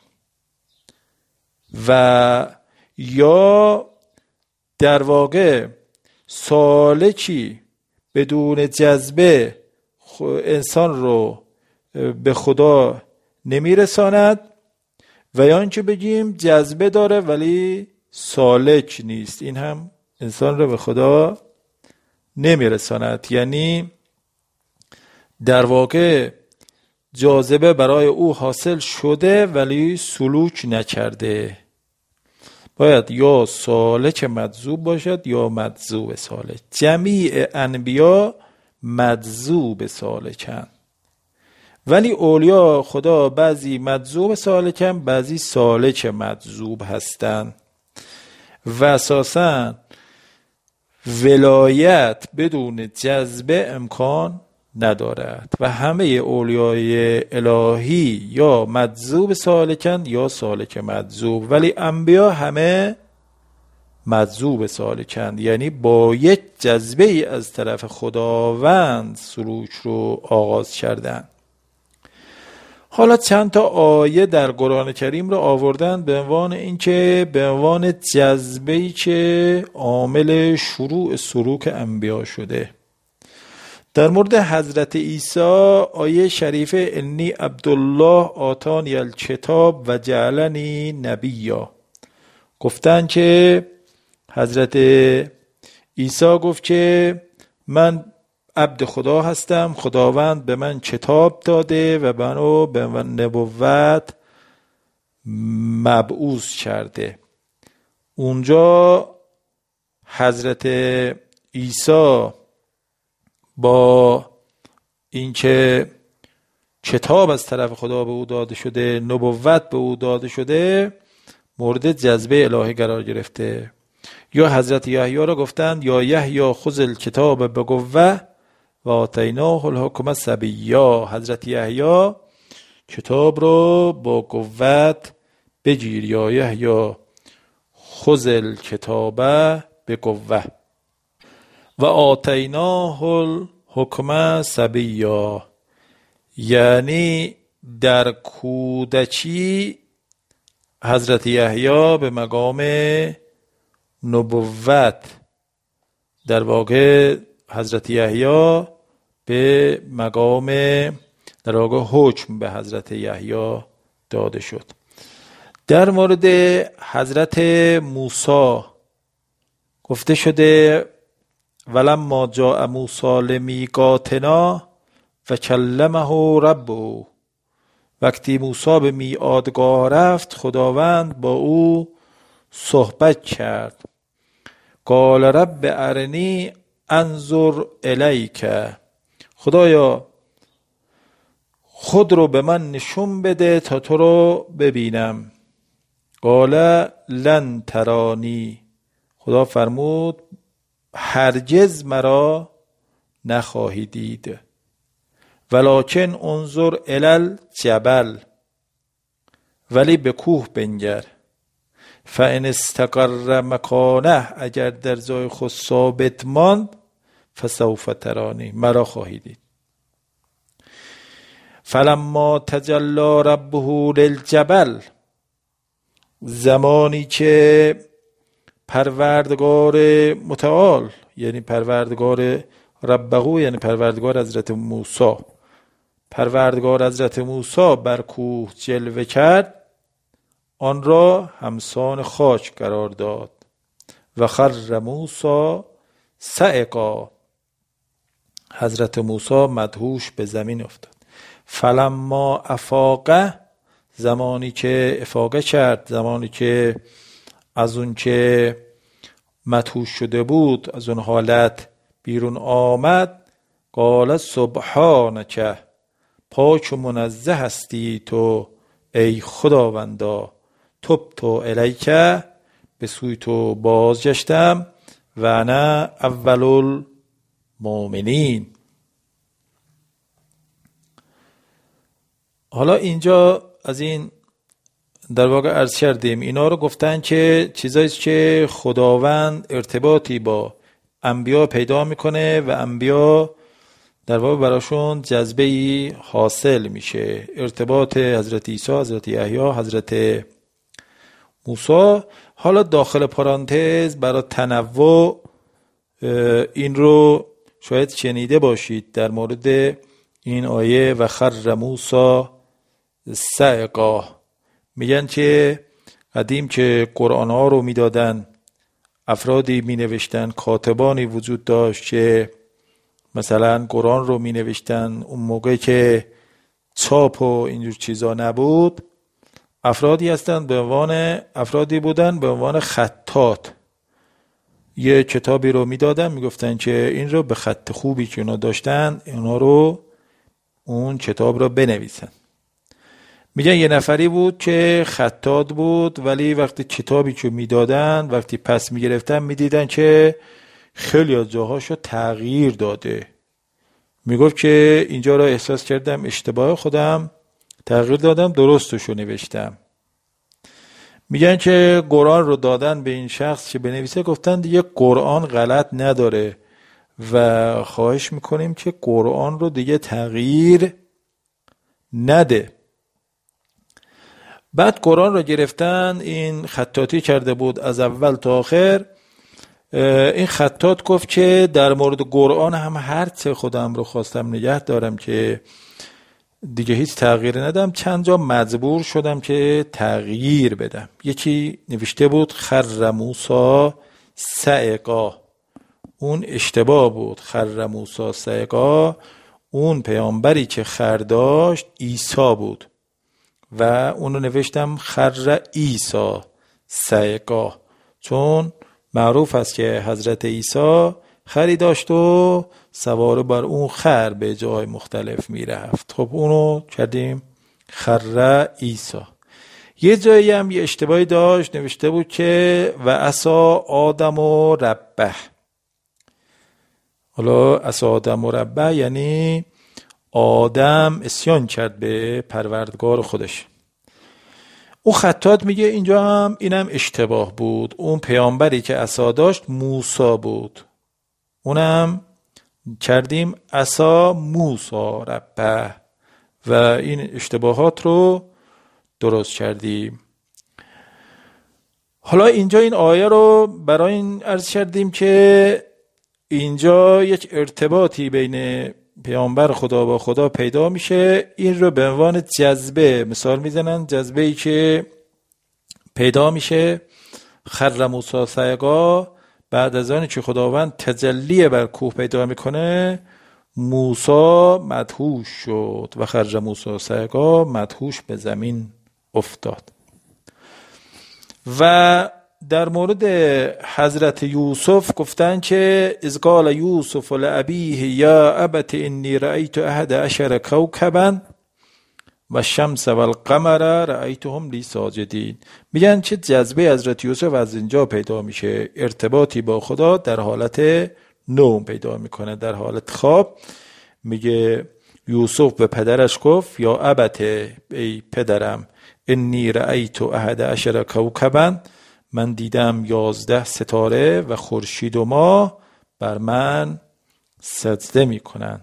و یا در واقع سالکی بدون جذبه انسان رو به خدا نمیرساند، و یا اینکه بگیم جذبه داره ولی سالک نیست، این هم انسان رو به خدا نمیرساند. یعنی در واقع جاذبه برای او حاصل شده ولی سلوک نکرده. باید یا سالک مجذوب باشد یا مجذوب سالک. جمیع انبیا مجذوب سالکن. ولی اولیا خدا بعضی مجذوب سالکن، بعضی سالک مجذوب هستن و اساساً ولایت بدون جذبه امکان ندارد و همه اولیای الهی یا مجذوب سالکن یا سالک مجذوب، ولی انبیا همه مجذوب سالکن، یعنی با یک جذبه ای از طرف خداوند سلوک رو آغاز کردن. حالا چند تا آیه در قرآن کریم رو آوردن به عنوان اینکه به عنوان جذبه‌ای که عامل شروع سلوک انبیا شده. در مورد حضرت عیسی آیه شریفه انی عبدالله آتانی الکتاب و جعلنی نبیا، گفتن که حضرت عیسی گفت که من عبد خدا هستم، خداوند به من کتاب داده و منو به من نبوت مبعوث کرده. اونجا حضرت عیسی با اینکه کتاب از طرف خدا به او داده شده، نبوت به او داده شده، مورد جذبه الهی قرار گرفته. یا حضرت یحیی را گفتند یا یحیی خذ الکتاب بقوه و آتیناه الحکم صبیا، حضرت یحیی کتاب رو با قوت بگیر، یا یحیی خذ الکتاب بقوه و آتیناه الحکم صبیا، یعنی در کودکی حضرت یحیی به مقام نبوت، در واقع حضرت یحیی به مقام در واقع حکم به حضرت یحیی داده شد. در مورد حضرت موسی گفته شده ولما جاء موسی لمیقاتنا و کلمه ربه، وقتی موسی به میعادگاه رفت خداوند با او صحبت کرد. قال رب ارنی انظر الیک، خدایا خود رو به من نشون بده تا تو رو ببینم. قال لن ترانی، خدا فرمود هرگز مرا نخواهی دید، ولکن انظر الی الجبل، ولی به کوه بنگر، فان استقر مکانه، اگر در جای خود ثابت ماند، فسوف ترانی، مرا خواهی دید. فلما تجلی ربه للجبل، زمانی که پروردگار متعال یعنی پروردگار ربه یعنی پروردگار حضرت موسی، پروردگار حضرت موسی بر کوه جلوه کرد، آن را همسان خاک قرار داد و خر موسی صعقا، حضرت موسی مدهوش به زمین افتاد. فلما افاقه، زمانی که افاقه کرد، زمانی که از اون که مدهوش شده بود از اون حالت بیرون آمد، قال سبحانک، پاک و منزه هستی تو ای خداوندا، تبت الیک، به سوی تو بازگشتم، و انا اول المؤمنین. حالا اینجا از این در واقع عرض کردیم اینا رو گفتن که چیزایی که خداوند ارتباطی با انبیا پیدا میکنه و انبیا در واقع براشون جذبه‌ای حاصل میشه، ارتباط حضرت عیسی، حضرت یحیی، حضرت موسی. حالا داخل پرانتز برای تنوع این رو شاید شنیده باشید در مورد این آیه و خر موسی صعقا، میگن که قدیم که قرآن ها رو میدادن افرادی می نوشتن، کاتبانی وجود داشت که مثلا قرآن رو می نوشتن اون موقع که چاپ و اینجور چیزا نبود، افرادی هستن به عنوان افرادی بودن به عنوان خطاط یه کتابی رو میدادن، میگفتن که این رو به خط خوبی که اونا داشتن اونا رو اون کتاب رو بنویسن. میگن یه نفری بود که خطاط بود، ولی وقتی کتابی که میدادن وقتی پس میگرفتن میدیدن که خیلی از جاهاشو تغییر داده. میگفت که اینجا رو احساس کردم اشتباه خودم، تغییر دادم، درستشو نوشتم. میگن که قرآن رو دادن به این شخص که بنویسه، گفتن دیگه قرآن غلط نداره و خواهش میکنیم که قرآن رو دیگه تغییر نده. بعد قرآن رو گرفتن، این خطاطی کرده بود از اول تا آخر. این خطاط گفت که در مورد قرآن هم هر چه خودم رو خواستم نگه دارم که دیگه هیچ تغییر ندم، چند جا مجبور شدم که تغییر بدم. یکی نوشته بود خر موسی صعقا، اون اشتباه بود. خر موسی صعقا، اون پیامبری که خر داشت عیسی بود و اون رو نوشتم خر عیسی صعقا، چون معروف است که حضرت عیسی خری داشت و سوار بر اون خر به جای مختلف می رفت. خب اونو کردیم خر عیسی. یه جایی هم یه اشتباهی داشت، نوشته بود که و عصا آدم و ربه. حالا عصا آدم و ربه یعنی آدم اسیان کرد به پروردگار خودش. اون خطاط میگه اینجا هم اینم اشتباه بود. اون پیامبری که عصا داشت موسی بود، اونم کردیم عصا موسی ربه و این اشتباهات رو درست کردیم. حالا اینجا این آیه رو برای این عرض کردیم که اینجا یک ارتباطی بین پیامبر خدا با خدا پیدا میشه. این رو به عنوان جذبه مثال میزنن، جذبه ای که پیدا میشه. خر موسی صعقا، بعد از آنی که خداوند تجلی بر کوه پیدا میکنه، موسی مدهوش شد و خر موسی صعقا، مدهوش به زمین افتاد. و در مورد حضرت یوسف گفتن که اذ قال یوسف لابیه یا ابت انی رأیت احد عشر کوکبا و الشمس و القمر رأیتهم لی ساجدین. میگن چه جذبه حضرت یوسف از اینجا پیدا میشه، ارتباطی با خدا در حالت نوم پیدا میکنه، در حالت خواب. میگه یوسف به پدرش گفت یا ابت، ای پدرم، انی رأیت احد عشر کوکبا، من دیدم یازده ستاره و خورشید و ماه بر من سجده میکنن.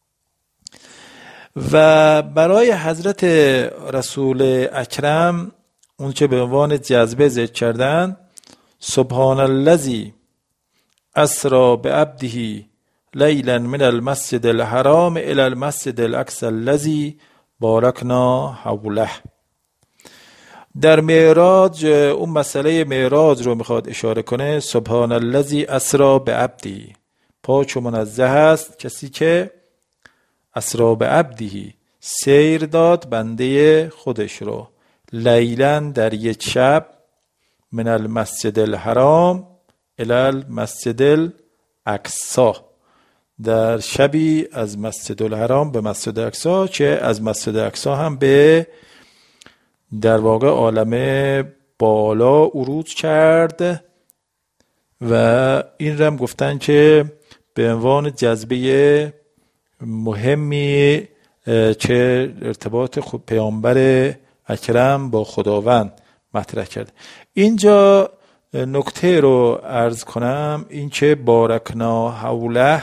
و برای حضرت رسول اکرم اون که به عنوان جذبه ذکر کردن، سبحان الذی اسری بعبده لیلا من المسجد الحرام الی المسجد الاقصی الذی بارکنا حوله. در معراج، اون مسئله معراج رو میخواد اشاره کنه. سبحان الذی اسری بعبده، پاک و منزه است کسی که اسری بعبده، سیر داد بنده خودش رو، لیلا در یک شب، من المسجد الحرام الی المسجد الاقصی، در شبی از مسجد الحرام به مسجد الاقصی، که از مسجد الاقصی هم به در واقع عالم بالا عروج کرد. و این رم گفتن که به عنوان جذبه مهمی که ارتباط خود پیامبر اکرم با خداوند مطرح کرد. اینجا نکته رو عرض کنم، این که بارکنا حوله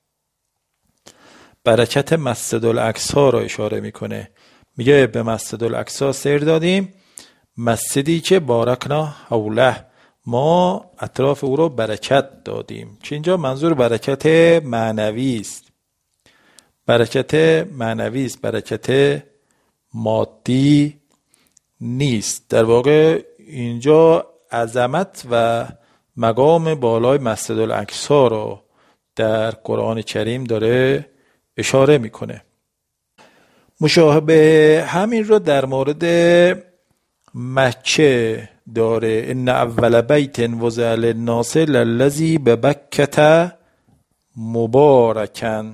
برکت مسجد الاقصی رو اشاره میکنه. میگه به مسجد الاقصی سیر دادیم، مسجدی که بارکنا حوله، ما اطراف او رو برکت دادیم. که اینجا منظور برکت معنوی است، برکت معنوی است، برکت مادی نیست. در واقع اینجا عظمت و مقام بالای مسجد الاقصی رو در قرآن کریم داره اشاره میکنه. مشابه همین رو در مورد مکه داره. ان اول بیت وضع للناس للذی ببکة مبارکا.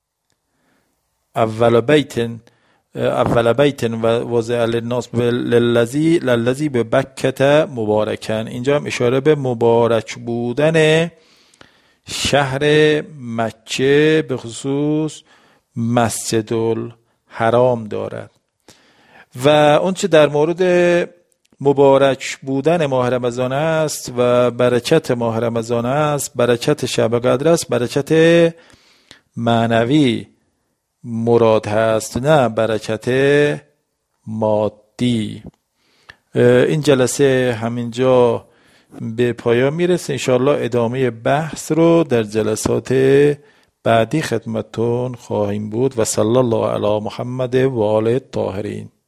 اول بیت اول بیت وضع للناس للذی للذی ببکة مبارکا. اینجا هم اشاره به مبارک بودن شهر مکه به خصوص مسجد الحرام دارد. و اون چه در مورد مبارک بودن ماه رمضان است و برکت ماه رمضان است، برکت شب قدر است، برکت معنوی مراد هست، نه برکت مادی. این جلسه همینجا به پایان میرسه. انشاءالله ادامه بحث رو در جلسات بعدی خدمتتون خواهیم بود. و صلی الله علی محمد و آل الطاهرین.